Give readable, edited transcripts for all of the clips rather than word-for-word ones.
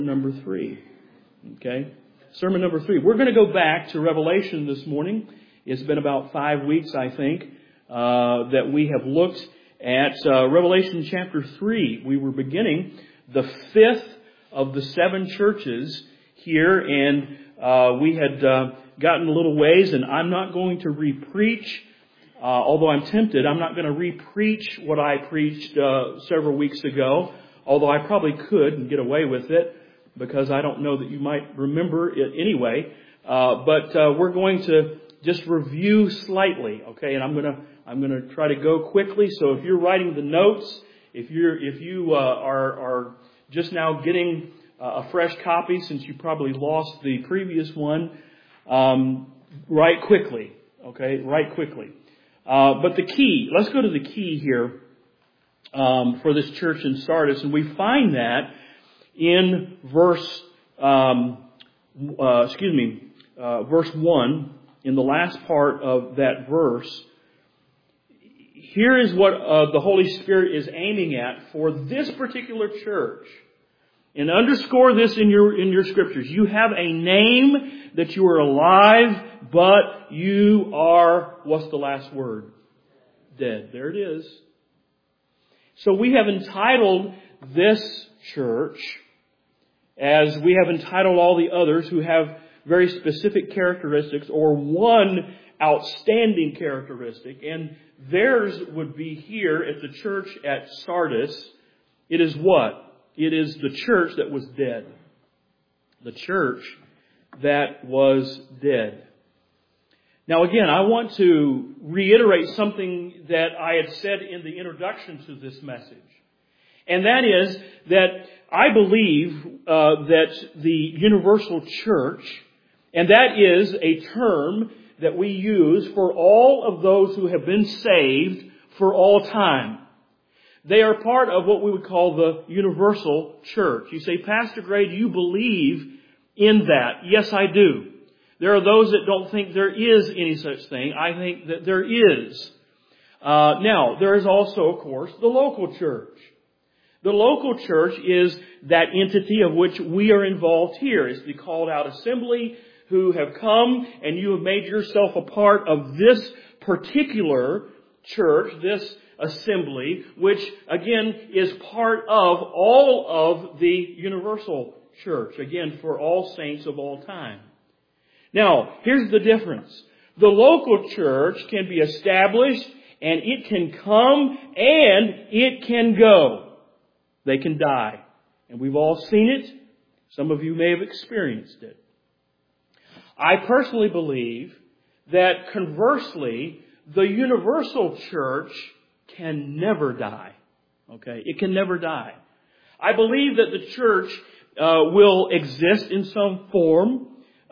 Number 3. Okay? Sermon number 3. We're going to go back to Revelation this morning. It's been about 5 weeks, I think, that we have looked at Revelation chapter 3. We were beginning the 5th of the 7 churches here, and we had gotten a little ways, and I'm not going to re-preach. Although I'm tempted, I'm not going to re-preach what I preached several weeks ago, although I probably could and get away with it, because I don't know that you might remember it anyway. But we're going to just review slightly, okay? And I'm going to try to go quickly. So if you're writing the notes, if you are just now getting a fresh copy since you probably lost the previous one, write quickly, okay? Write quickly. But the key, let's go to the key here for this church in Sardis, and we find that in verse 1, in the last part of that verse. Here is what the Holy Spirit is aiming at for this particular church. And underscore this in your scriptures. You have a name that you are alive, but you are, what's the last word? Dead. There it is. So we have entitled this church, as we have entitled all the others who have very specific characteristics or one outstanding characteristic, and theirs would be here at the church at Sardis. It is what? It is the church that was dead. The church that was dead. Now again, I want to reiterate something that I had said in the introduction to this message. And that is that I believe that the universal church, and that is a term that we use for all of those who have been saved for all time. They are part of what we would call the universal church. You say, Pastor Gray, do you believe in that? Yes, I do. There are those that don't think there is any such thing. I think that there is. Now, there is also, of course, the local church. The local church is that entity of which we are involved here. It's the called out assembly who have come, and you have made yourself a part of this particular church, this assembly, which again is part of all of the universal church, again for all saints of all time. Now, here's the difference. The local church can be established, and it can come, and it can go. They can die. And we've all seen it. Some of you may have experienced it. I personally believe that conversely, the universal church can never die. Okay? It can never die. I believe that the church will exist in some form,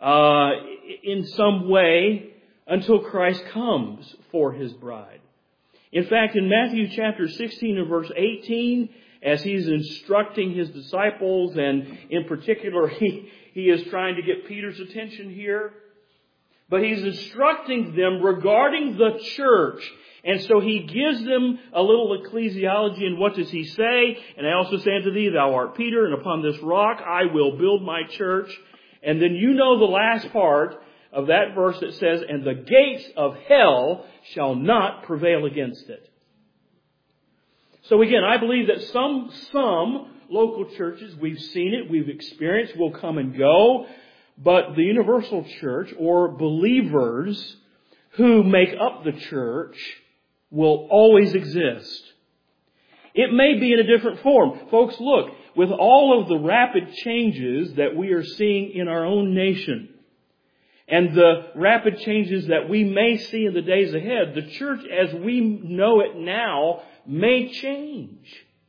in some way, until Christ comes for His bride. In fact, in Matthew chapter 16 and verse 18, as He's instructing His disciples, and in particular, He is trying to get Peter's attention here, but He's instructing them regarding the church. And so He gives them a little ecclesiology, and what does He say? And I also say unto thee, thou art Peter, and upon this rock I will build my church. And then you know the last part of that verse that says, and the gates of hell shall not prevail against it. So again, I believe that some local churches, we've seen it, we've experienced, will come and go. But the universal church, or believers who make up the church, will always exist. It may be in a different form. Folks, look, with all of the rapid changes that we are seeing in our own nation, and the rapid changes that we may see in the days ahead, the church as we know it now may change.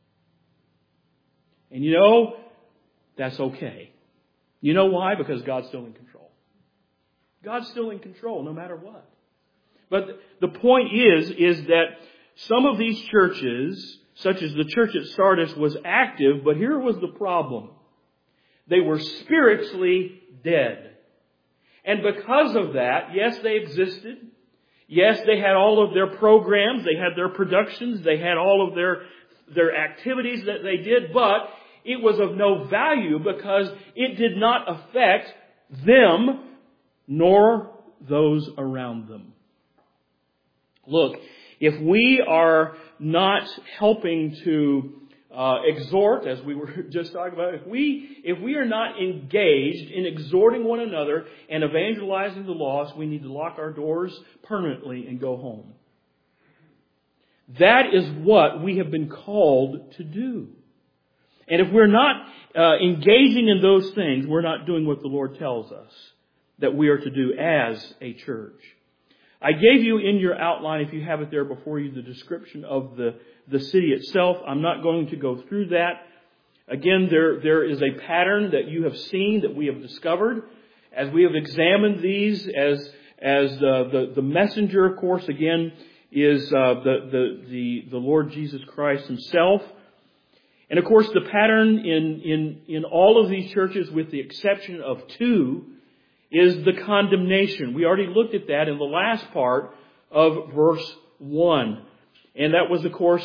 And you know, that's okay. You know why? Because God's still in control. God's still in control no matter what. But the point is that some of these churches, such as the church at Sardis, was active, but here was the problem. They were spiritually dead. And because of that, yes, they existed. Yes, they had all of their programs. They had their productions. They had all of their activities that they did. But it was of no value because it did not affect them nor those around them. Look, if we are not helping to exhort, as we were just talking about, if we are not engaged in exhorting one another and evangelizing the lost, we need to lock our doors permanently and go home. That is what we have been called to do. And if we're not engaging in those things, we're not doing what the Lord tells us that we are to do as a church. I gave you in your outline, if you have it there before you, the description of the city itself. I'm not going to go through that. Again, there is a pattern that you have seen, that we have discovered, as we have examined these, as the messenger, of course, again, is the Lord Jesus Christ Himself. And of course, the pattern in all of these churches, with the exception of two, is the condemnation. We already looked at that in the last part of verse 1. And that was, of course,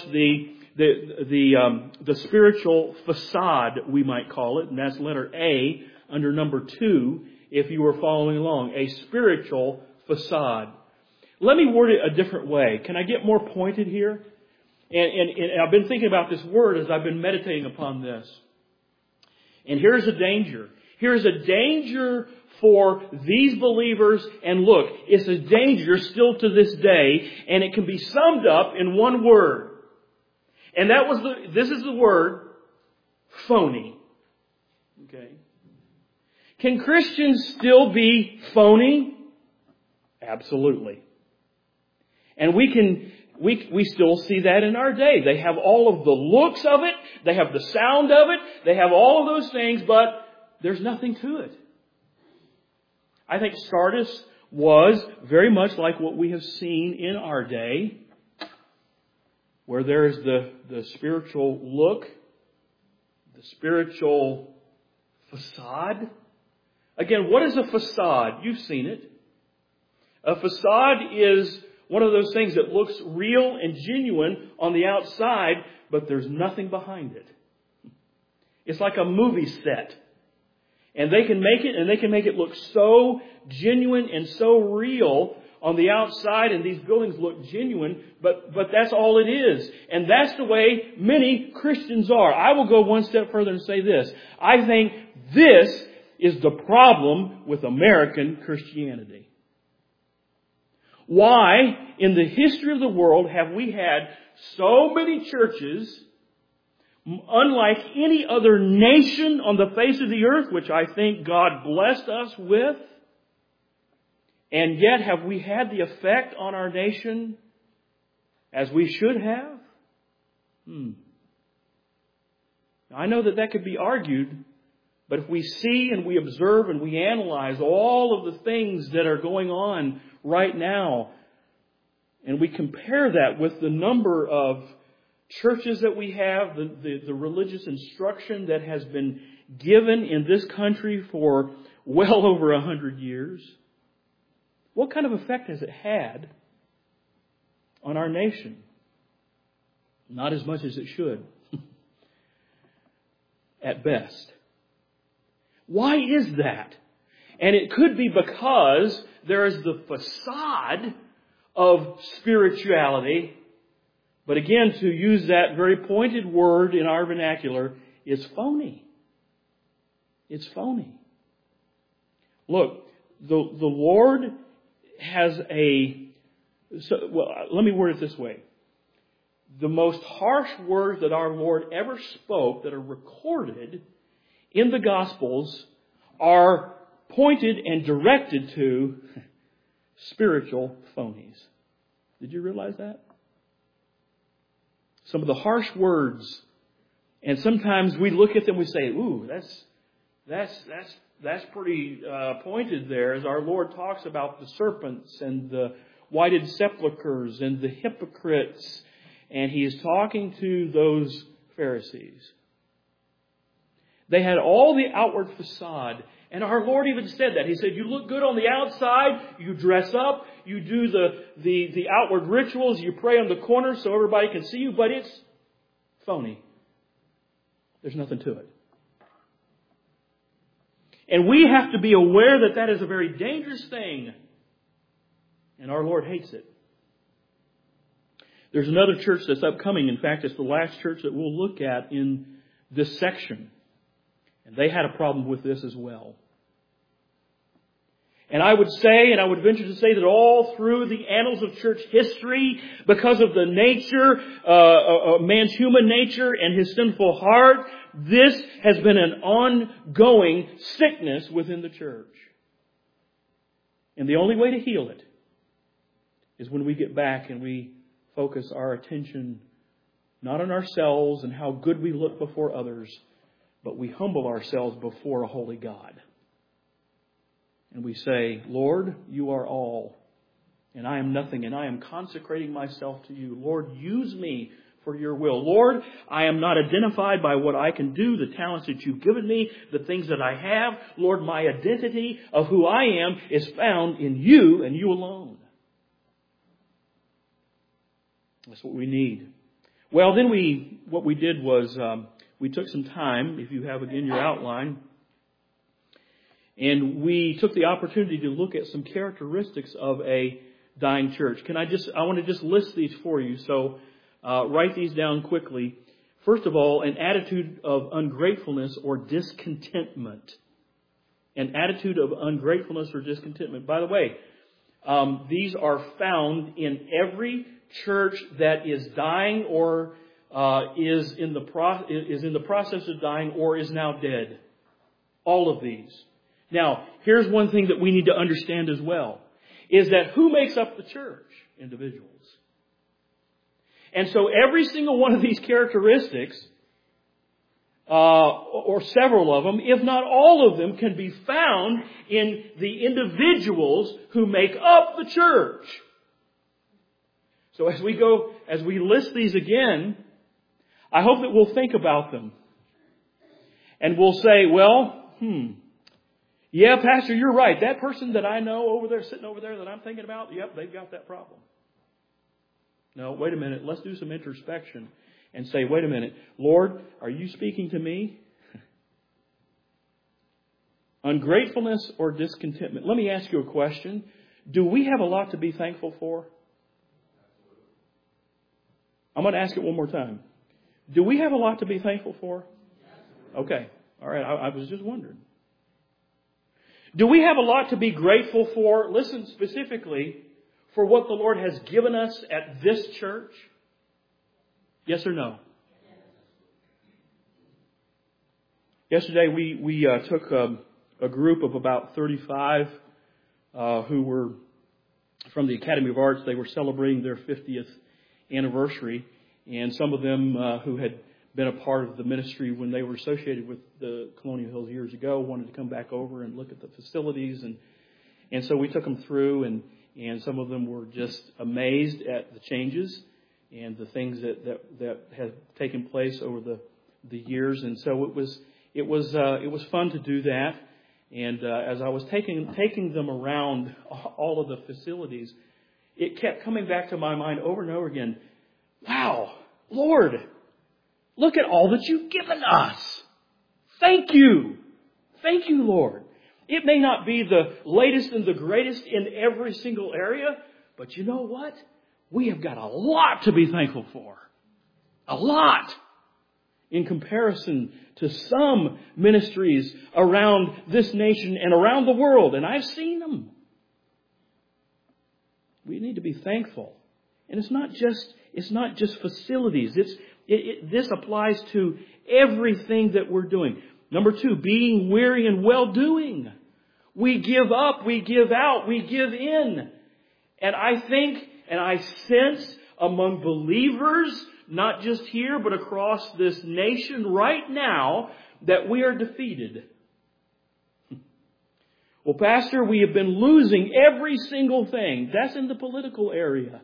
the spiritual facade, we might call it. And that's letter A under number 2, if you were following along. A spiritual facade. Let me word it a different way. Can I get more pointed here? And I've been thinking about this word as I've been meditating upon this. And here's a danger. Here's a danger for these believers, and look, it's a danger still to this day, and it can be summed up in one word. And this is the word, phony. Okay. Can Christians still be phony? Absolutely. And we still see that in our day. They have all of the looks of it, they have the sound of it, they have all of those things, but there's nothing to it. I think Sardis was very much like what we have seen in our day, where there is the spiritual look, the spiritual facade. Again, what is a facade? You've seen it. A facade is one of those things that looks real and genuine on the outside, but there's nothing behind it. It's like a movie set. And they can make it look so genuine and so real on the outside, and these buildings look genuine, but that's all it is. And that's the way many Christians are. I will go one step further and say this. I think this is the problem with American Christianity. Why, in the history of the world, have we had so many churches, unlike any other nation on the face of the earth, which I think God blessed us with, and yet have we had the effect on our nation as we should have? I know that could be argued, but if we see and we observe and we analyze all of the things that are going on right now, and we compare that with the number of churches that we have, the religious instruction that has been given in this country for well over 100 years, what kind of effect has it had on our nation? Not as much as it should. At best. Why is that? And it could be because there is the facade of spirituality. But again, to use that very pointed word in our vernacular, is phony. It's phony. Look, the Lord has let me word it this way. The most harsh words that our Lord ever spoke that are recorded in the Gospels are pointed and directed to spiritual phonies. Did you realize that? Some of the harsh words, and sometimes we look at them and we say, "Ooh, that's pretty pointed there," as our Lord talks about the serpents and the whited sepulchres and the hypocrites, and He is talking to those Pharisees. They had all the outward facade. And our Lord even said that. He said, you look good on the outside, you dress up, you do the outward rituals, you pray on the corner so everybody can see you, but it's phony. There's nothing to it. And we have to be aware that that is a very dangerous thing. And our Lord hates it. There's another church that's upcoming. In fact, it's the last church that we'll look at in this section. And they had a problem with this as well. And I would say, and I would venture to say that all through the annals of church history, because of the nature, man's human nature and his sinful heart, this has been an ongoing sickness within the church. And the only way to heal it is when we get back and we focus our attention not on ourselves and how good we look before others, but we humble ourselves before a holy God. And we say, Lord, you are all, and I am nothing, and I am consecrating myself to you. Lord, use me for your will. Lord, I am not identified by what I can do, the talents that you've given me, the things that I have. Lord, my identity of who I am is found in you and you alone. That's what we need. Well, then what we did was we took some time, if you have again your outline, and we took the opportunity to look at some characteristics of a dying church. I want to just list these for you, so write these down quickly. First of all, an attitude of ungratefulness or discontentment. An attitude of ungratefulness or discontentment. By the way, these are found in every church that is dying or is in the process of dying or is now dead. All of these. Now, here's one thing that we need to understand as well, is that who makes up the church? Individuals. And so every single one of these characteristics, or several of them, if not all of them, can be found in the individuals who make up the church. So as we list these again, I hope that we'll think about them. And we'll say, well, yeah, Pastor, you're right. That person that I know over there, sitting over there that I'm thinking about, yep, they've got that problem. No, wait a minute. Let's do some introspection and say, wait a minute. Lord, are you speaking to me? Ungratefulness or discontentment? Let me ask you a question. Do we have a lot to be thankful for? I'm going to ask it one more time. Do we have a lot to be thankful for? Okay. All right. I was just wondering. Do we have a lot to be grateful for? Listen specifically, for what the Lord has given us at this church? Yes or no? Yesterday we took a group of about 35 who were from the Academy of Arts. They were celebrating their 50th anniversary, and some of them who had been a part of the ministry when they were associated with the Colonial Hills years ago wanted to come back over and look at the facilities, and so we took them through, and some of them were just amazed at the changes and the things that have taken place over the years, and so it was fun to do that. And as I was taking them around all of the facilities, it kept coming back to my mind over and over again. Wow, Lord, look at all that you've given us. Thank you. Thank you, Lord. It may not be the latest and the greatest in every single area, but you know what? We have got a lot to be thankful for. A lot. In comparison to some ministries around this nation and around the world. And I've seen them. We need to be thankful. And it's not just facilities. This applies to everything that we're doing. Number 2, being weary and well-doing. We give up, we give out, we give in. And I think and I sense among believers, not just here but across this nation right now, that we are defeated. Well, Pastor, we have been losing every single thing. That's in the political area.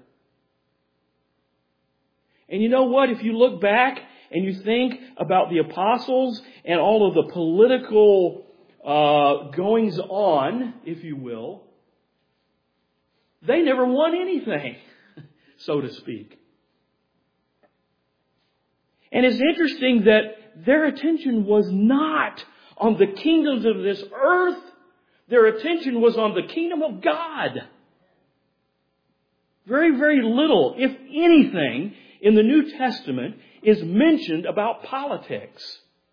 And you know what? If you look back and you think about the apostles and all of the political goings on, if you will, they never won anything, so to speak. And it's interesting their attention was not on the kingdoms of this earth. Their attention was on the kingdom of God. Very, very little, if anything, in the New Testament is mentioned about politics.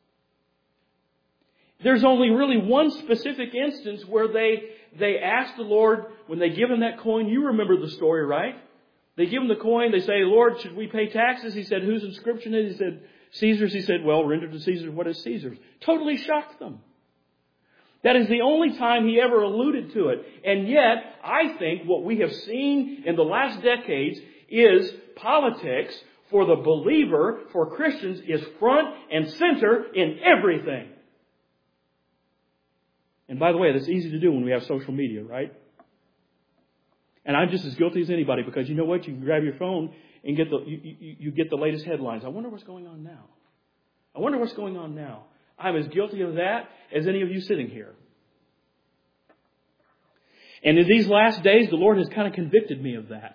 There's only really one specific instance where they ask the Lord, when they give him that coin, you remember the story, right? They give him the coin, they say, Lord, should we pay taxes? He said, whose inscription is it? He said, Caesar's. He said, well, render to Caesar what is Caesar's. Totally shocked them. That is the only time he ever alluded to it. And yet, I think what we have seen in the last decades is politics for the believer, for Christians, is front and center in everything. And by the way, that's easy to do when we have social media, right? And I'm just as guilty as anybody, because you know what? You can grab your phone and get you get the latest headlines. I wonder what's going on now. I wonder what's going on now. I'm as guilty of that as any of you sitting here. And in these last days, the Lord has kind of convicted me of that.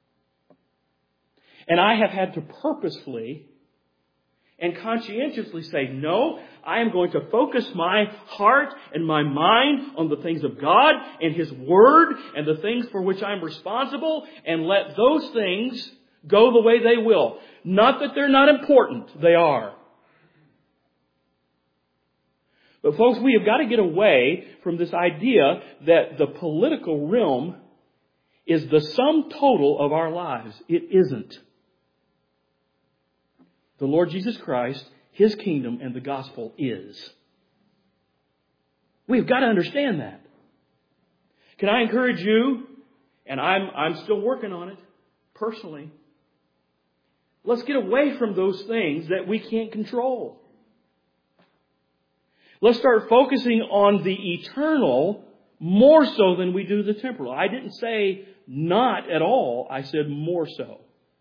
And I have had to purposefully and conscientiously say, no, I am going to focus my heart and my mind on the things of God and His Word and the things for which I'm responsible, and let those things go the way they will. Not that they're not important. They are. But folks, we have got to get away from this idea that the political realm is the sum total of our lives. It isn't. The Lord Jesus Christ, His kingdom, and the gospel is. We've got to understand that. Can I encourage you, and I'm still working on it personally, let's get away from those things that we can't control. Let's start focusing on the eternal more so than we do the temporal. I didn't say not at all. I said more so.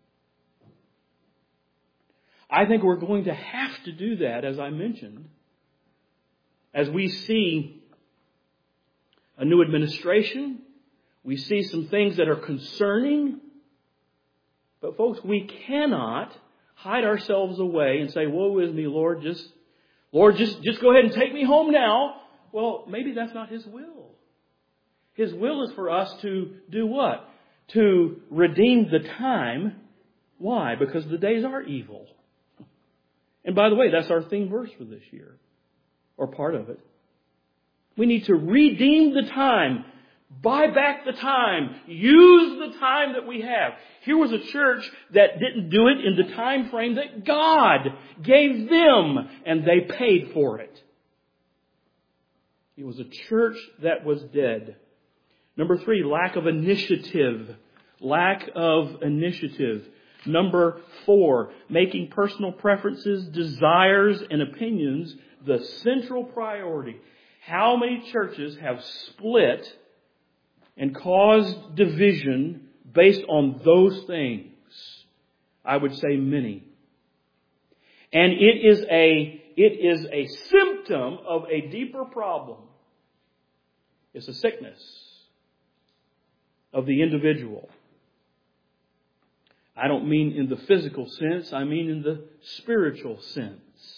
I think we're going to have to do that, as I mentioned, as we see a new administration. We see some things that are concerning. But folks, we cannot hide ourselves away and say, woe is me, Lord, just go ahead and take me home now. Well, maybe that's not His will. His will is for us to do what? To redeem the time. Why? Because the days are evil. And by the way, that's our theme verse for this year, or part of it. We need to redeem the time. Buy back the time. Use the time that we have. Here was a church that didn't do it in the time frame that God gave them, and they paid for it. It was a church that was dead. Number 3, lack of initiative. Lack of initiative. Number 4, making personal preferences, desires, and opinions the central priority. How many churches have split and caused division based on those things? I would say many. And it is a symptom of a deeper problem. It's a sickness of the individual. I don't mean in the physical sense, I mean in the spiritual sense.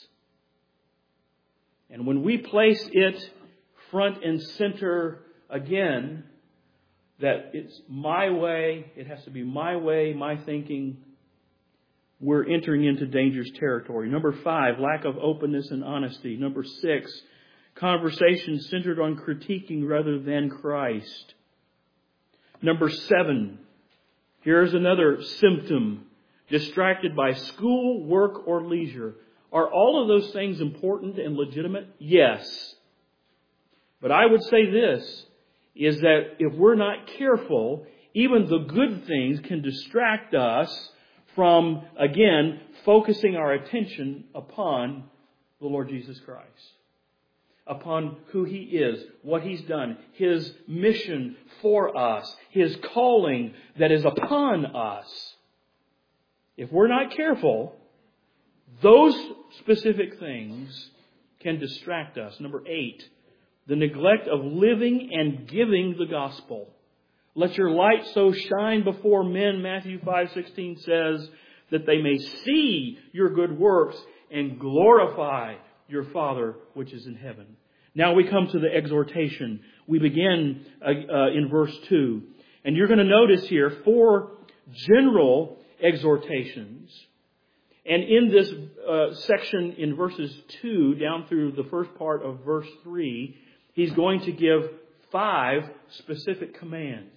And when we place it front and center again, that it's my way, it has to be my way, my thinking, we're entering into dangerous territory. Number 5, lack of openness and honesty. Number 6, conversation centered on critiquing rather than Christ. Number 7, here's another symptom. Distracted by school, work, or leisure. Are all of those things important and legitimate? Yes. But I would say this, is that if we're not careful, even the good things can distract us from, again, focusing our attention upon the Lord Jesus Christ. Upon who He is, what He's done, His mission for us, His calling that is upon us. If we're not careful, those specific things can distract us. Number 8, the neglect of living and giving the gospel. Let your light so shine before men, Matthew 5:16 says, that they may see your good works and glorify your Father which is in heaven. Now we come to the exhortation. We begin in verse 2. And you're going to notice here 4 general exhortations. And in this section in verses 2 down through the first part of verse 3, he's going to give 5 specific commands.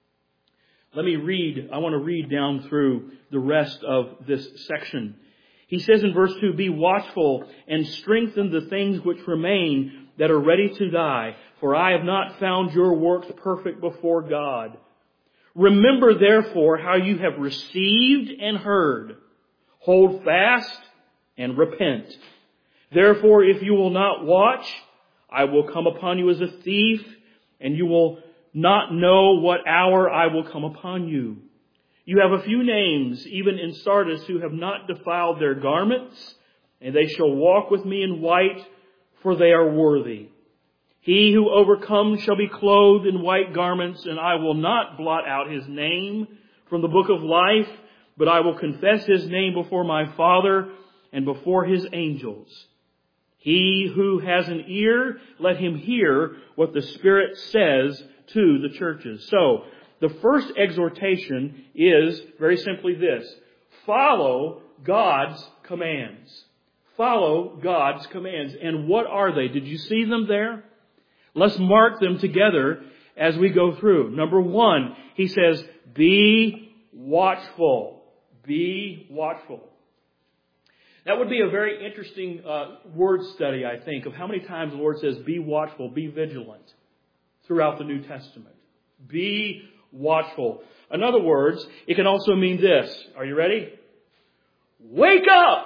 I want to read down through the rest of this section. He says in verse 2, "Be watchful and strengthen the things which remain that are ready to die, for I have not found your works perfect before God. Remember therefore how you have received and heard. Hold fast and repent. Therefore, if you will not watch, I will come upon you as a thief, and you will not know what hour I will come upon you. You have a few names, even in Sardis, who have not defiled their garments, and they shall walk with me in white, for they are worthy. He who overcomes shall be clothed in white garments, and I will not blot out his name from the book of life, but I will confess his name before my Father and before his angels. He who has an ear, let him hear what the Spirit says to the churches." So, the first exhortation is very simply this: follow God's commands. Follow God's commands. And what are they? Did you see them there? Let's mark them together as we go through. Number 1, he says, be watchful. Be watchful. That would be a very interesting word study, I think, of how many times the Lord says, be watchful, be vigilant throughout the New Testament. Be watchful. In other words, it can also mean this. Are you ready? Wake up!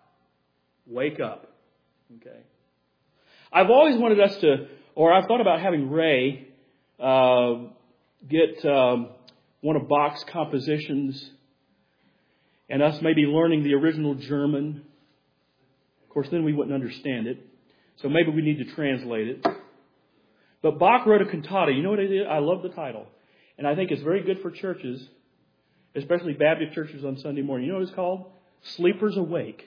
Wake up. Okay. I've always wanted us to, or I've thought about having Ray get one of Bach's compositions and us maybe learning the original German. Of course, then we wouldn't understand it. So maybe we need to translate it. But Bach wrote a cantata. You know what it is? I love the title. And I think it's very good for churches, especially Baptist churches on Sunday morning. You know what it's called? Sleepers Awake.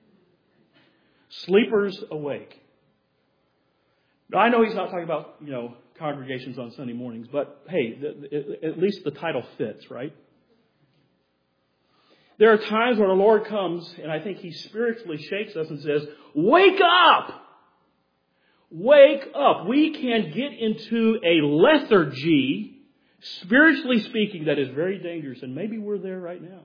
Sleepers Awake. Now, I know he's not talking about, congregations on Sunday mornings, but hey, at least the title fits, right? There are times when the Lord comes, and I think He spiritually shakes us and says, wake up! Wake up. We can get into a lethargy, spiritually speaking, that is very dangerous, and maybe we're there right now.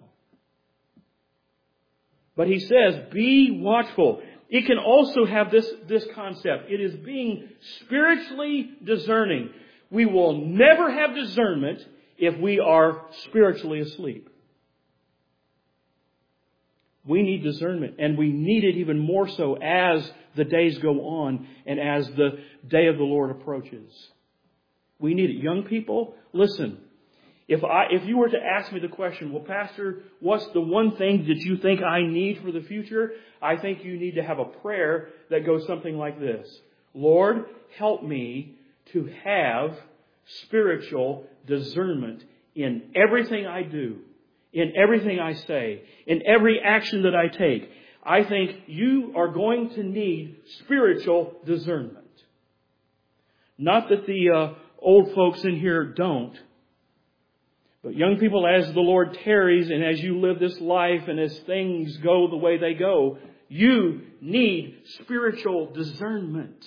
But He says, be watchful. It can also have this concept. It is being spiritually discerning. We will never have discernment if we are spiritually asleep. We need discernment, and we need it even more so as the days go on and as the day of the Lord approaches. We need it. Young people, listen. If you were to ask me the question, well, Pastor, what's the one thing that you think I need for the future? I think you need to have a prayer that goes something like this. Lord, help me to have spiritual discernment in everything I do, in everything I say, in every action that I take. I think you are going to need spiritual discernment. Not that the old folks in here don't. But young people, as the Lord tarries and as you live this life and as things go the way they go, you need spiritual discernment.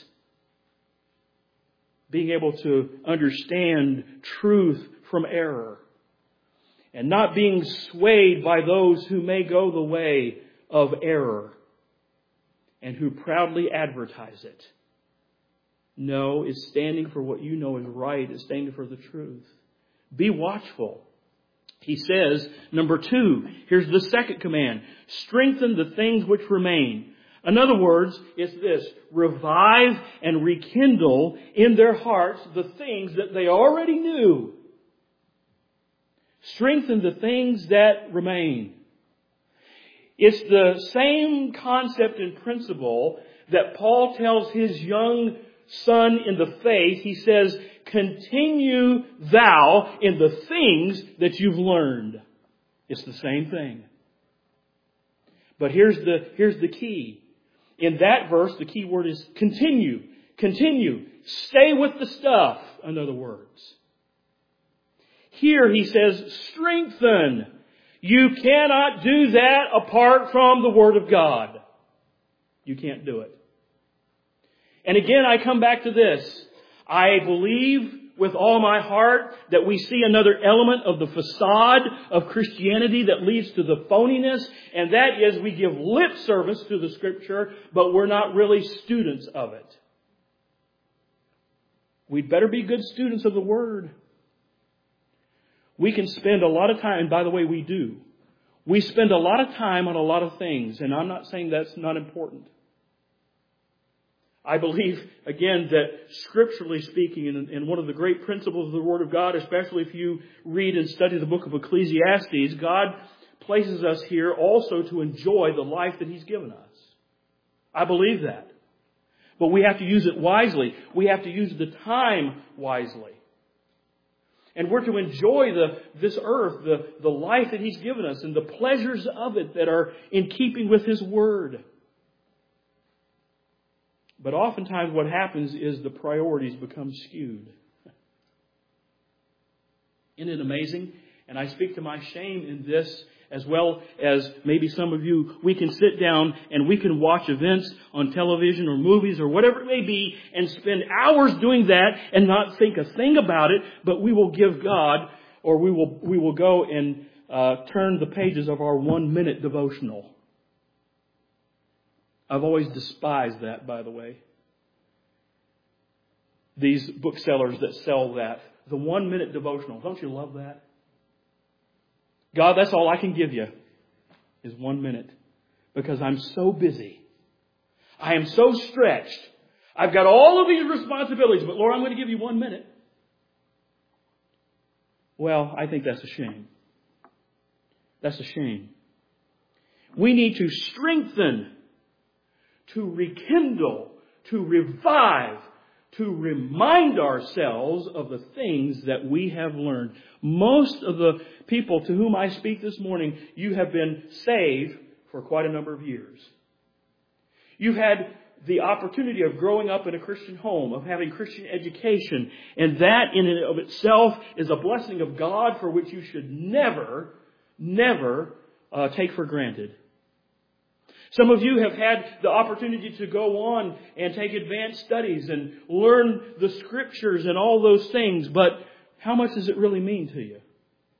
Being able to understand truth from error. And not being swayed by those who may go the way of error and who proudly advertise it. No, it's standing for what you know is right. It's standing for the truth. Be watchful. He says, number 2, here's the second command. Strengthen the things which remain. In other words, it's this. Revive and rekindle in their hearts the things that they already knew. Strengthen the things that remain. It's the same concept and principle that Paul tells his young son in the faith. He says, continue thou in the things that you've learned. It's the same thing. But here's the key. In that verse, the key word is continue. Continue. Stay with the stuff, in other words. Here he says, strengthen. You cannot do that apart from the Word of God. You can't do it. And again, I come back to this. I believe with all my heart that we see another element of the facade of Christianity that leads to the phoniness, and that is we give lip service to the Scripture, but we're not really students of it. We'd better be good students of the Word. We can spend a lot of time, and by the way, we do. We spend a lot of time on a lot of things, and I'm not saying that's not important. I believe, again, that scripturally speaking, and one of the great principles of the Word of God, especially if you read and study the book of Ecclesiastes, God places us here also to enjoy the life that He's given us. I believe that. But we have to use it wisely. We have to use the time wisely. And we're to enjoy this earth, the life that He's given us, and the pleasures of it that are in keeping with His Word. But oftentimes what happens is the priorities become skewed. Isn't it amazing? And I speak to my shame in this, as well as maybe some of you. We can sit down and we can watch events on television or movies or whatever it may be and spend hours doing that and not think a thing about it, but we will give God, or we will go and turn the pages of our 1-minute devotional. I've always despised that, by the way. These booksellers that sell that. The 1-minute devotional. Don't you love that? God, that's all I can give you is 1 minute. Because I'm so busy. I am so stretched. I've got all of these responsibilities, but Lord, I'm going to give you 1 minute. Well, I think that's a shame. That's a shame. We need to strengthen, to rekindle, to revive, to remind ourselves of the things that we have learned. Most of the people to whom I speak this morning, you have been saved for quite a number of years. You've had the opportunity of growing up in a Christian home, of having Christian education, and that in and of itself is a blessing of God for which you should never take for granted. Some of you have had the opportunity to go on and take advanced studies and learn the Scriptures and all those things, but how much does it really mean to you?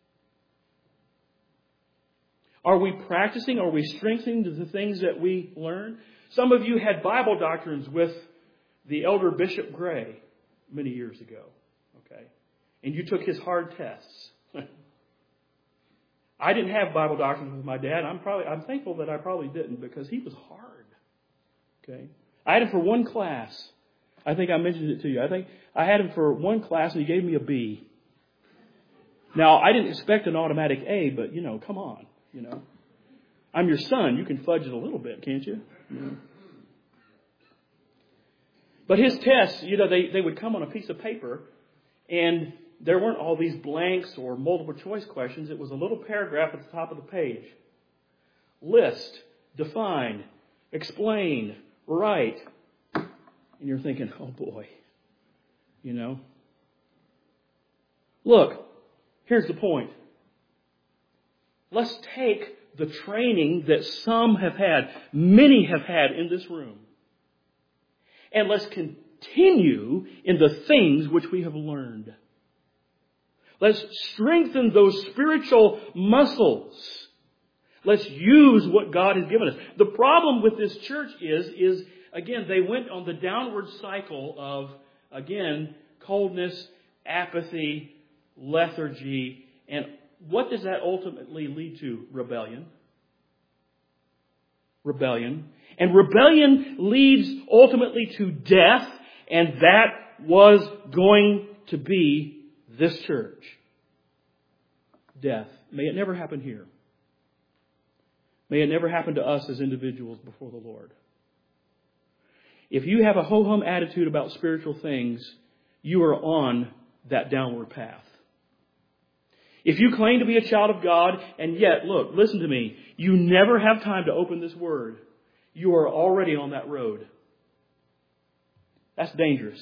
Are we practicing? Are we strengthening the things that we learn? Some of you had Bible doctrines with the elder Bishop Gray many years ago, okay? And you took his hard tests. I didn't have Bible doctrines with my dad. I'm thankful that I probably didn't, because he was hard. Okay, I had him for one class. I think I mentioned it to you. I think I had him for one class and he gave me a B. Now, I didn't expect an automatic A, but come on, I'm your son. You can fudge it a little bit, can't you? But his tests, they would come on a piece of paper, and there weren't all these blanks or multiple choice questions. It was a little paragraph at the top of the page. List, define, explain, write. And you're thinking, oh boy, Look, here's the point. Let's take the training that some have had, many have had in this room, and let's continue in the things which we have learned. Let's strengthen those spiritual muscles. Let's use what God has given us. The problem with this church is again, they went on the downward cycle of, again, coldness, apathy, lethargy. And what does that ultimately lead to? Rebellion. Rebellion. And rebellion leads ultimately to death. And that was going to be this church. Death. May it never happen here. May it never happen to us as individuals before the Lord. If you have a ho-hum attitude about spiritual things, you are on that downward path. If you claim to be a child of God, and yet, look, listen to me, you never have time to open this Word, you are already on that road. That's dangerous.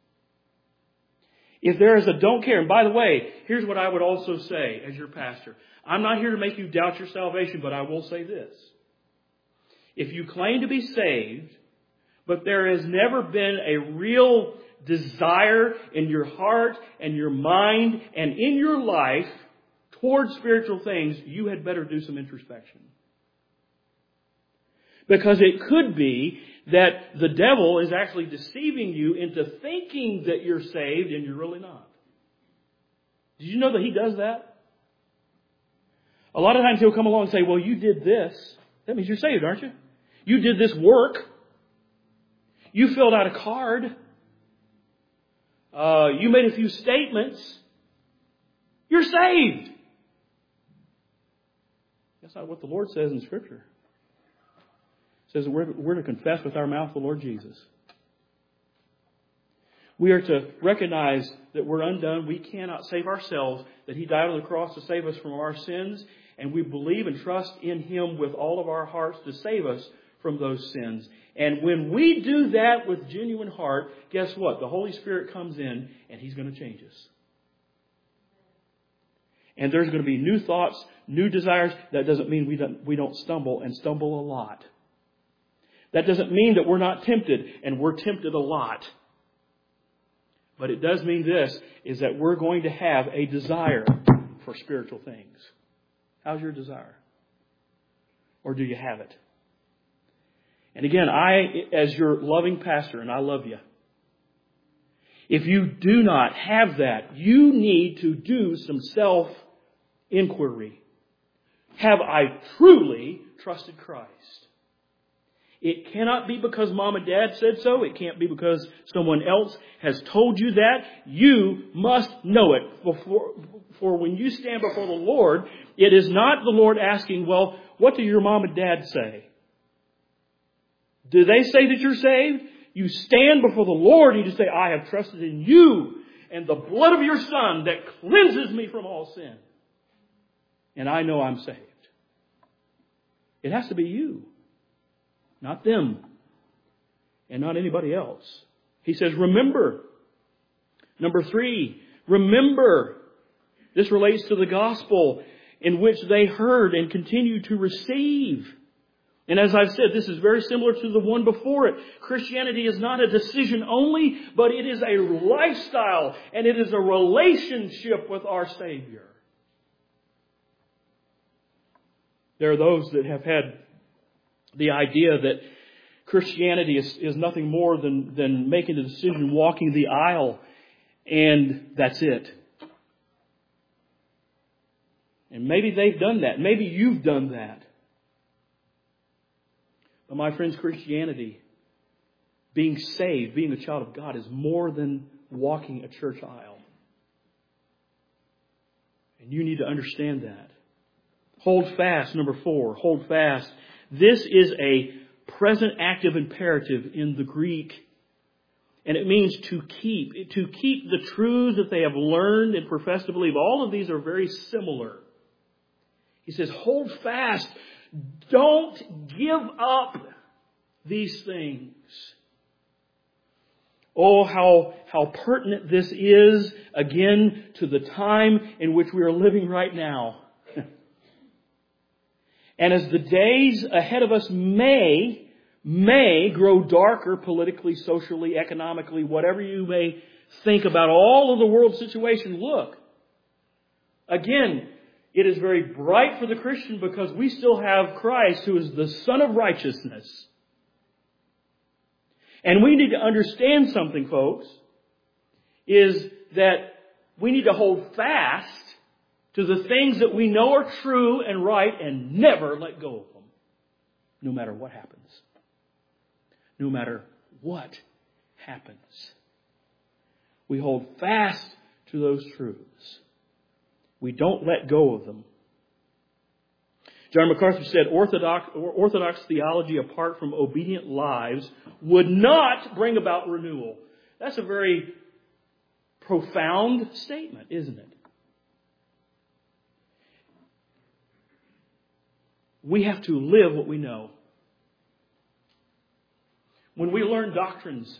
If there is a don't care, and by the way, here's what I would also say as your pastor. I'm not here to make you doubt your salvation, but I will say this. If you claim to be saved, but there has never been a real desire in your heart and your mind and in your life towards spiritual things, you had better do some introspection. Because it could be that the devil is actually deceiving you into thinking that you're saved and you're really not. Did you know that he does that? A lot of times he'll come along and say, well, you did this. That means you're saved, aren't you? You did this work. You filled out a card. You made a few statements. You're saved. That's not what the Lord says in Scripture. It says that we're to confess with our mouth the Lord Jesus. We are to recognize that we're undone. We cannot save ourselves, that He died on the cross to save us from our sins, and we believe and trust in Him with all of our hearts to save us from those sins. And when we do that with genuine heart, guess what? The Holy Spirit comes in and He's going to change us. And there's going to be new thoughts, new desires. That doesn't mean we don't stumble, and stumble a lot. That doesn't mean that we're not tempted, and we're tempted a lot. But it does mean this, is that we're going to have a desire for spiritual things. How's your desire? Or do you have it? And again, I, as your loving pastor, and I love you, if you do not have that, you need to do some self-inquiry. Have I truly trusted Christ? It cannot be because mom and dad said so. It can't be because someone else has told you that. You must know it. For when you stand before the Lord, it is not the Lord asking, well, what do your mom and dad say? Do they say that you're saved? You stand before the Lord and you say, I have trusted in you and the blood of your Son that cleanses me from all sin. And I know I'm saved. It has to be you. Not them. And not anybody else. He says, remember. Number 3, remember. This relates to the gospel in which they heard and continue to receive. And as I've said, this is very similar to the one before it. Christianity is not a decision only, but it is a lifestyle and it is a relationship with our Savior. There are those that have had the idea that Christianity is nothing more than making a decision, walking the aisle, and that's it. And maybe they've done that. Maybe you've done that. But my friends, Christianity, being saved, being a child of God, is more than walking a church aisle. And you need to understand that. Hold fast, number 4. Hold fast. This is a present active imperative in the Greek. And it means to keep the truths that they have learned and profess to believe. All of these are very similar. He says, hold fast. Don't give up these things. Oh, how pertinent this is, again, to the time in which we are living right now. And as the days ahead of us may grow darker politically, socially, economically, whatever you may think about all of the world situation, look. Again, it is very bright for the Christian because we still have Christ, who is the Son of righteousness. And we need to understand something, folks, is that we need to hold fast to the things that we know are true and right and never let go of them, no matter what happens. No matter what happens. We hold fast to those truths. We don't let go of them. John MacArthur said, Orthodox theology apart from obedient lives would not bring about renewal. That's a very profound statement, isn't it? We have to live what we know. When we learn doctrines,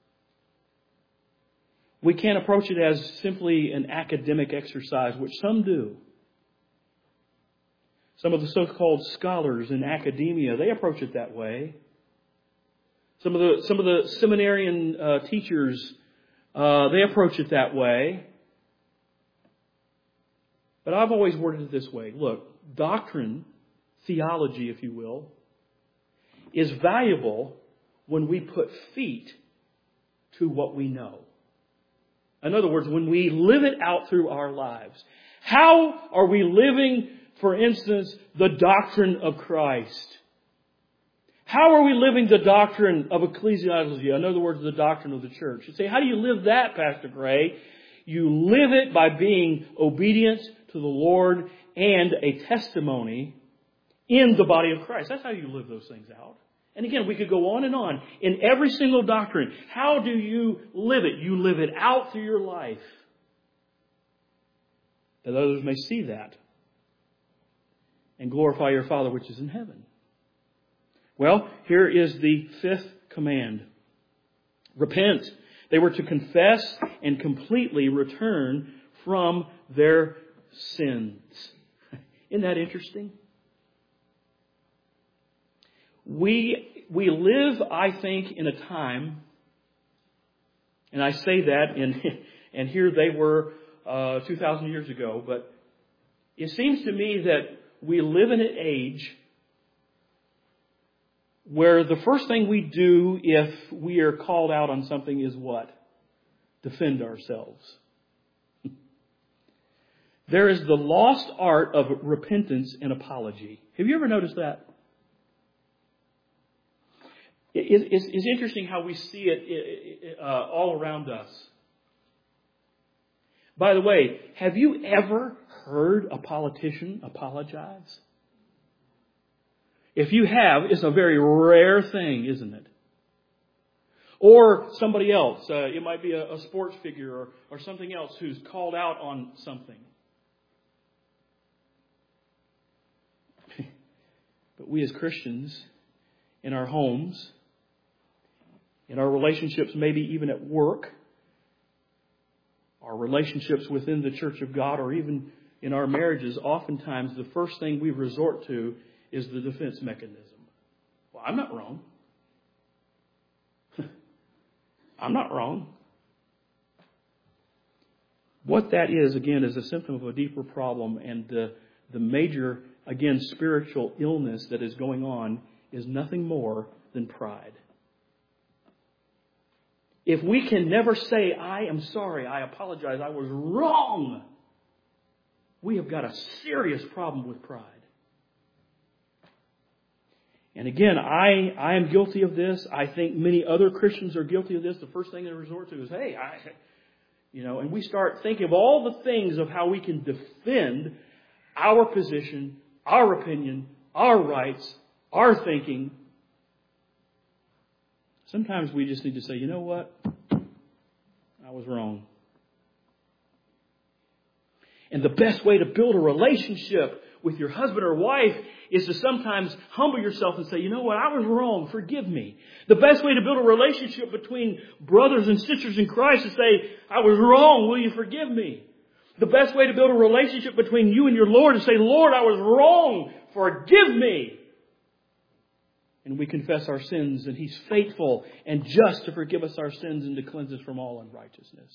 we can't approach it as simply an academic exercise, which some do. Some of the so-called scholars in academia, they approach it that way. Some of the seminarian teachers, they approach it that way. But I've always worded it this way. Look, doctrine, theology, if you will, is valuable when we put feet to what we know. In other words, when we live it out through our lives. How are we living, for instance, the doctrine of Christ? How are we living the doctrine of ecclesiology? In other words, the doctrine of the church. You say, how do you live that, Pastor Gray? You live it by being obedient to the Lord and a testimony in the body of Christ. That's how you live those things out. And again, we could go on and on. In every single doctrine, how do you live it? You live it out through your life, that others may see that and glorify your Father which is in heaven. Well, here is the fifth command. Repent. They were to confess and completely return from their sins. Isn't that interesting? We live, I think, in a time, and I say that, and here they were 2,000 years ago, but it seems to me that we live in an age where the first thing we do if we are called out on something is what? Defend ourselves. There is the lost art of repentance and apology. Have you ever noticed that? It's interesting how we see it all around us. By the way, have you ever heard a politician apologize? If you have, it's a very rare thing, isn't it? Or somebody else. It might be a sports figure or something else who's called out on something. But we as Christians, in our homes, in our relationships, maybe even at work, our relationships within the Church of God, or even in our marriages, oftentimes the first thing we resort to is the defense mechanism. Well, I'm not wrong. I'm not wrong. What that is, again, is a symptom of a deeper problem, and the major, again, spiritual illness that is going on is nothing more than pride. If we can never say, I am sorry, I apologize, I was wrong, we have got a serious problem with pride. And again, I am guilty of this. I think many other Christians are guilty of this. The first thing they resort to is, hey, and we start thinking of all the things of how we can defend our position, our opinion, our rights, our thinking. Sometimes we just need to say, you know what? I was wrong. And the best way to build a relationship with your husband or wife is to sometimes humble yourself and say, you know what? I was wrong. Forgive me. The best way to build a relationship between brothers and sisters in Christ is to say, I was wrong. Will you forgive me? The best way to build a relationship between you and your Lord is to say, Lord, I was wrong. Forgive me. And we confess our sins, and He's faithful and just to forgive us our sins and to cleanse us from all unrighteousness.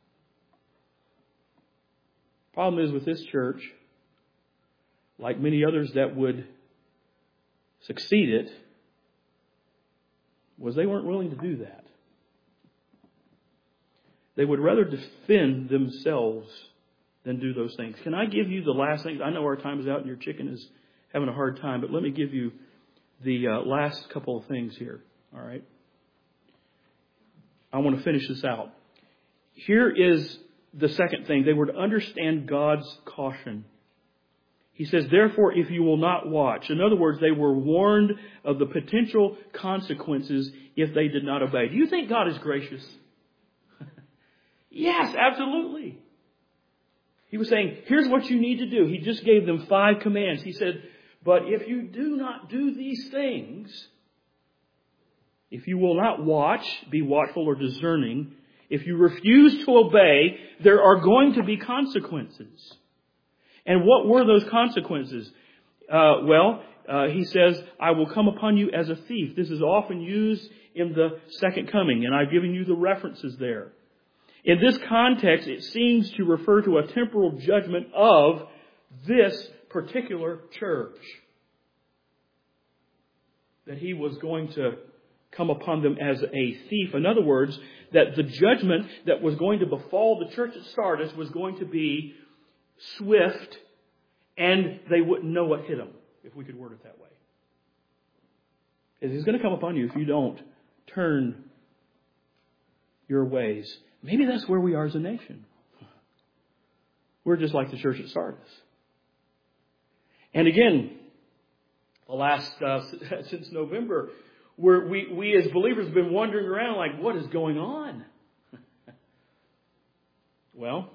Problem is with this church, like many others that would succeed it, was they weren't willing to do that. They would rather defend themselves than do those things. Can I give you the last thing? I know our time is out and your chicken is having a hard time, but let me give you the last couple of things here. All right? I want to finish this out. Here is the second thing. They were to understand God's caution. He says, therefore, if you will not watch. In other words, they were warned of the potential consequences if they did not obey. Do you think God is gracious? Yes, absolutely. He was saying, here's what you need to do. He just gave them 5 commands. He said, But if you do not do these things, if you will not watch, be watchful or discerning, if you refuse to obey, there are going to be consequences. And what were those consequences? He says, I will come upon you as a thief. This is often used in the second coming, and I've given you the references there. In this context, it seems to refer to a temporal judgment of this particular church. That he was going to come upon them as a thief. In other words, that the judgment that was going to befall the church at Sardis was going to be swift, and they wouldn't know what hit them, if we could word it that way. He's going to come upon you if you don't turn your ways. Maybe that's where we are as a nation. We're just like the church at Sardis. And again, the last, since November, we as believers have been wandering around like, what is going on? Well,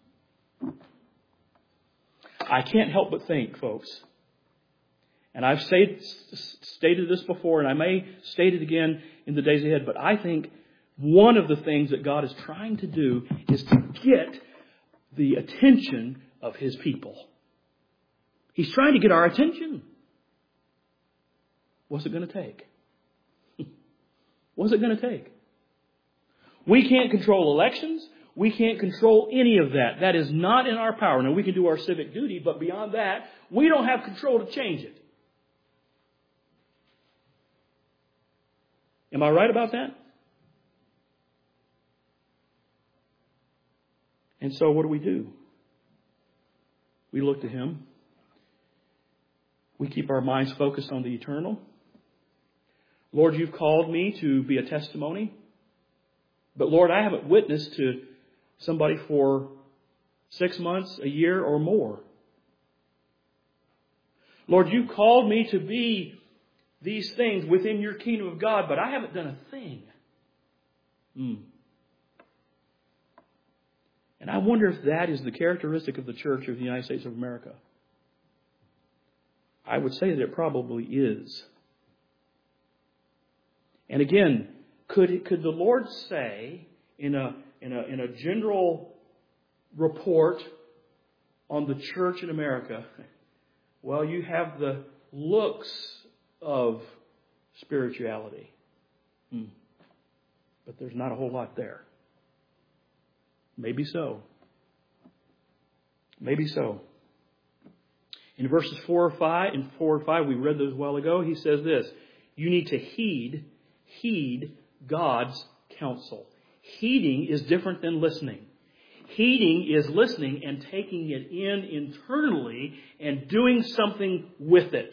I can't help but think, folks, and I've stated this before, and I may state it again in the days ahead, but I think one of the things that God is trying to do is to get the attention of His people. He's trying to get our attention. What's it going to take? What's it going to take? We can't control elections. We can't control any of that. That is not in our power. Now, we can do our civic duty, but beyond that, we don't have control to change it. Am I right about that? And so what do? We look to Him. We keep our minds focused on the eternal. Lord, you've called me to be a testimony. But Lord, I haven't witnessed to somebody for 6 months, a year, or more. Lord, you called me to be these things within your kingdom of God, but I haven't done a thing. And I wonder if that is the characteristic of the Church of the United States of America. I would say that it probably is. And again, could the Lord say in a general report on the church in America, well, you have the looks of spirituality, but there's not a whole lot there. Maybe so. Maybe so. In verses 4 or 5, we read those a while ago, he says this: you need to heed God's counsel. Heeding is different than listening. Heeding is listening and taking it in internally and doing something with it.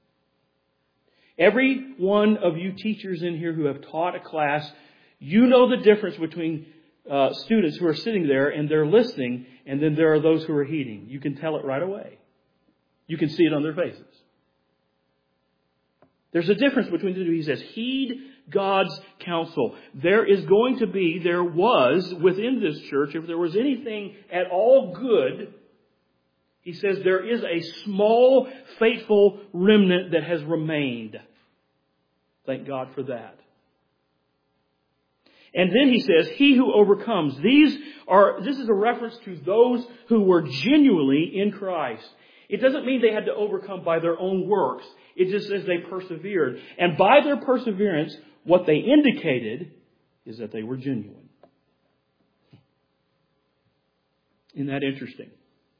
Every one of you teachers in here who have taught a class, you know the difference between students who are sitting there and they're listening, and then there are those who are heeding. You can tell it right away. You can see it on their faces. There's a difference between the two. He says, heed God's counsel. There was within this church, if there was anything at all good, he says there is a small, faithful remnant that has remained. Thank God for that. And then he says, he who overcomes. This is a reference to those who were genuinely in Christ. It doesn't mean they had to overcome by their own works. It just says they persevered. And by their perseverance, what they indicated is that they were genuine. Isn't that interesting?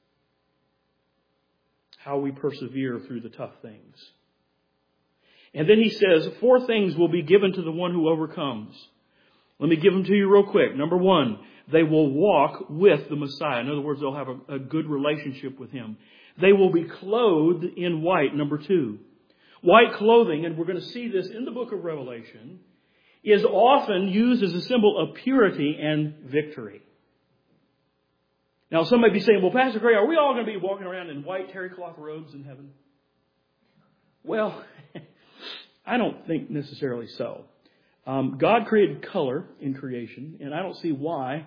How we persevere through the tough things. And then he says, 4 things will be given to the one who overcomes. Let me give them to you real quick. Number 1, they will walk with the Messiah. In other words, they'll have a good relationship with Him. They will be clothed in white. Number 2, white clothing, and we're going to see this in the book of Revelation, is often used as a symbol of purity and victory. Now, some may be saying, well, Pastor Gray, are we all going to be walking around in white terry cloth robes in heaven? Well, I don't think necessarily so. God created color in creation, and I don't see why.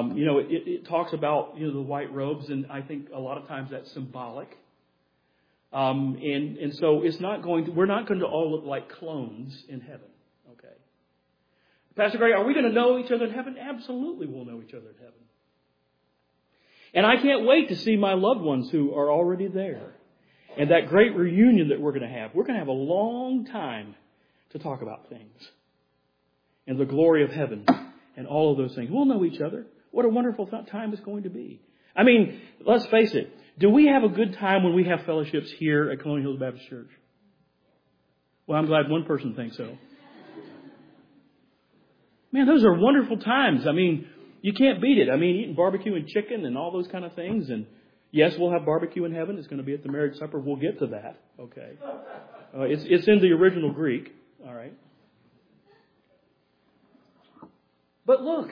It talks about the white robes, and I think a lot of times that's symbolic. And so we're not going to all look like clones in heaven. Okay. Pastor Greg, are we going to know each other in heaven? Absolutely we'll know each other in heaven. And I can't wait to see my loved ones who are already there. And that great reunion that we're going to have. We're going to have a long time to talk about things. And the glory of heaven. And all of those things. We'll know each other. What a wonderful time it's going to be. I mean, let's face it. Do we have a good time when we have fellowships here at Colonial Hills Baptist Church? Well, I'm glad one person thinks so. Man, those are wonderful times. I mean, you can't beat it. I mean, eating barbecue and chicken and all those kind of things. And yes, we'll have barbecue in heaven. It's going to be at the marriage supper. We'll get to that. Okay. It's in the original Greek. All right. But look,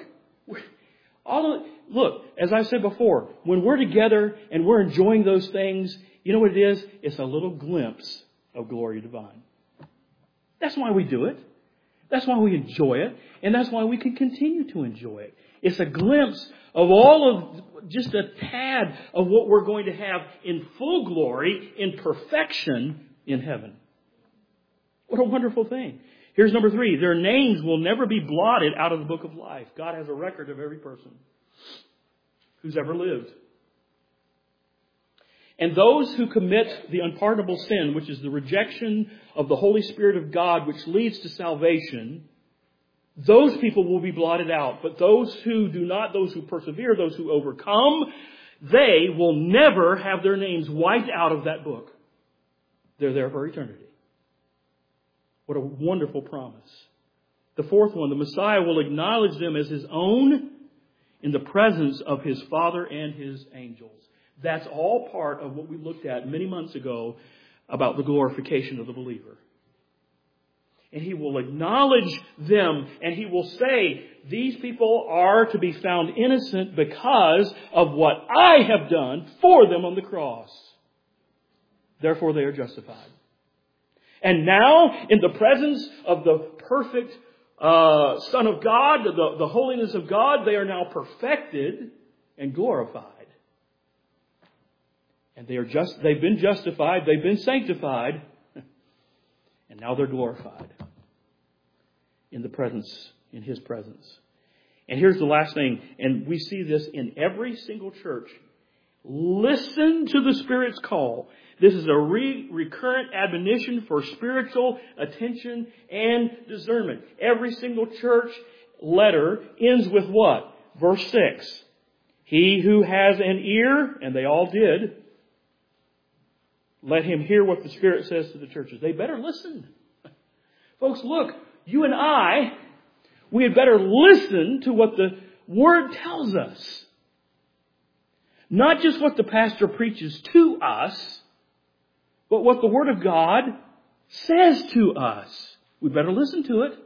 as I said before, when we're together and we're enjoying those things, you know what it is? It's a little glimpse of glory divine. That's why we do it. That's why we enjoy it. And that's why we can continue to enjoy it. It's a glimpse of just a tad of what we're going to have in full glory, in perfection in heaven. What a wonderful thing. Here's number 3. Their names will never be blotted out of the book of life. God has a record of every person who's ever lived. And those who commit the unpardonable sin, which is the rejection of the Holy Spirit of God, which leads to salvation, those people will be blotted out. But those who do not, those who persevere, those who overcome, they will never have their names wiped out of that book. They're there for eternity. What a wonderful promise. The 4th one, the Messiah will acknowledge them as His own in the presence of His Father and His angels. That's all part of what we looked at many months ago about the glorification of the believer. And He will acknowledge them and He will say, these people are to be found innocent because of what I have done for them on the cross. Therefore they are justified. And now, in the presence of the perfect Son of God, the holiness of God, they are now perfected and glorified. And they've been justified, they've been sanctified, and now they're glorified in His presence. And here's the last thing, and we see this in every single church. Listen to the Spirit's call. This is a recurrent admonition for spiritual attention and discernment. Every single church letter ends with what? Verse 6. He who has an ear, and they all did, let him hear what the Spirit says to the churches. They better listen. Folks, look, you and I, we had better listen to what the Word tells us. Not just what the pastor preaches to us, but what the Word of God says to us. We better listen to it.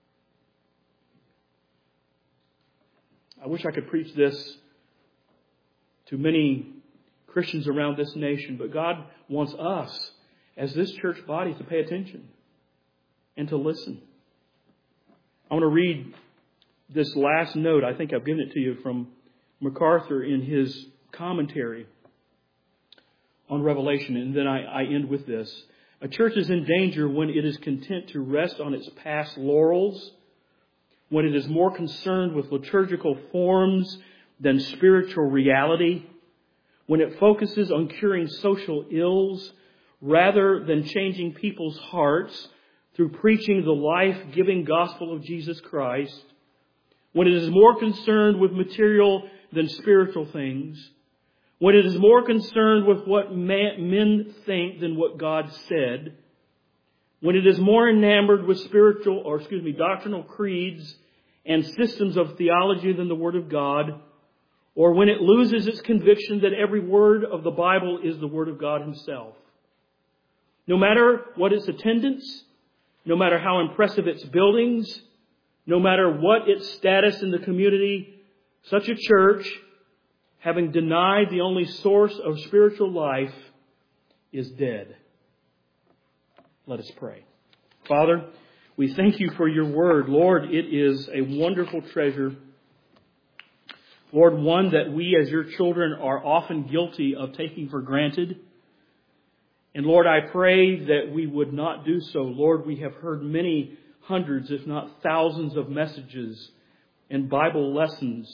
I wish I could preach this to many Christians around this nation, but God wants us, as this church body, to pay attention and to listen. I want to read this last note. I think I've given it to you from MacArthur in his commentary on Revelation, and then I end with this. A church is in danger when it is content to rest on its past laurels, when it is more concerned with liturgical forms than spiritual reality, when it focuses on curing social ills rather than changing people's hearts through preaching the life-giving gospel of Jesus Christ, when it is more concerned with material than spiritual things, when it is more concerned with what men think than what God said, when it is more enamored with doctrinal creeds and systems of theology than the Word of God, or when it loses its conviction that every word of the Bible is the Word of God Himself. No matter what its attendance, no matter how impressive its buildings, no matter what its status in the community, such a church, having denied the only source of spiritual life, is dead. Let us pray. Father, we thank You for Your Word. Lord, it is a wonderful treasure. Lord, one that we as Your children are often guilty of taking for granted. And Lord, I pray that we would not do so. Lord, we have heard many hundreds, if not thousands, of messages and Bible lessons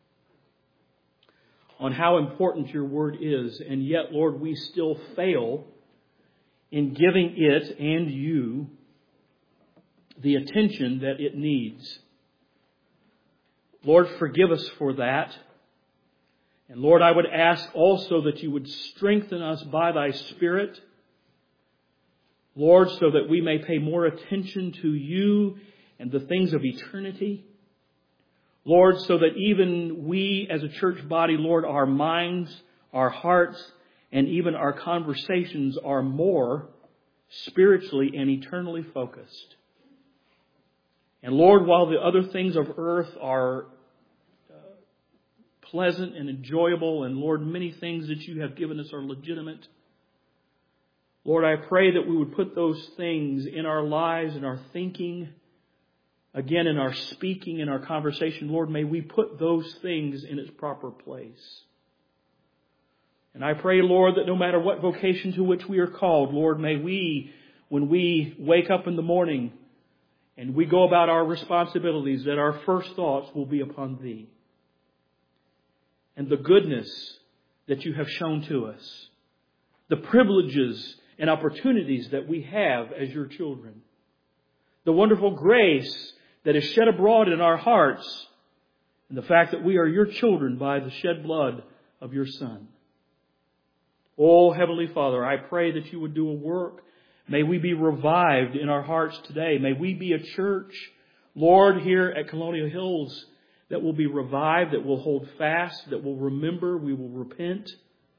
on how important your word is. And yet, Lord, we still fail in giving it and you the attention that it needs. Lord, forgive us for that. And Lord, I would ask also that you would strengthen us by thy Spirit, Lord, so that we may pay more attention to you and the things of eternity. Lord, so that even we as a church body, Lord, our minds, our hearts, and even our conversations are more spiritually and eternally focused. And Lord, while the other things of earth are pleasant and enjoyable, and Lord, many things that you have given us are legitimate, Lord, I pray that we would put those things in our lives, in our thinking, again, in our speaking, in our conversation. Lord, may we put those things in its proper place. And I pray, Lord, that no matter what vocation to which we are called, Lord, may we, when we wake up in the morning and we go about our responsibilities, that our first thoughts will be upon Thee and the goodness that you have shown to us, the privileges and opportunities that we have as your children, the wonderful grace that is shed abroad in our hearts, and the fact that we are your children by the shed blood of your Son. Oh, Heavenly Father, I pray that you would do a work. May we be revived in our hearts today. May we be a church, Lord, here at Colonial Hills, that will be revived, that will hold fast, that will remember, we will repent.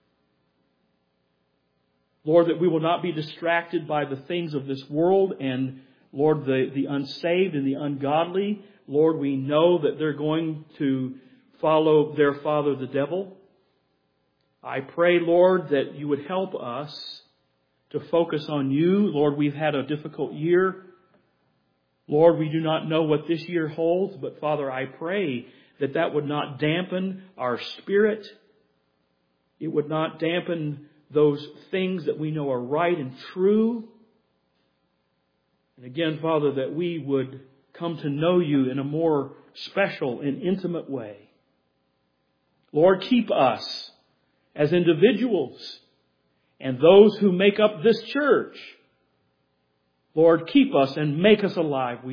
Lord, that we will not be distracted by the things of this world and, Lord, the unsaved and the ungodly. Lord, we know that they're going to follow their father, the devil. I pray, Lord, that you would help us to focus on you. Lord, we've had a difficult year. Lord, we do not know what this year holds, but Father, I pray that that would not dampen our spirit. It would not dampen those things that we know are right and true. And again, Father, that we would come to know you in a more special and intimate way. Lord, keep us as individuals and those who make up this church. Lord, keep us and make us alive.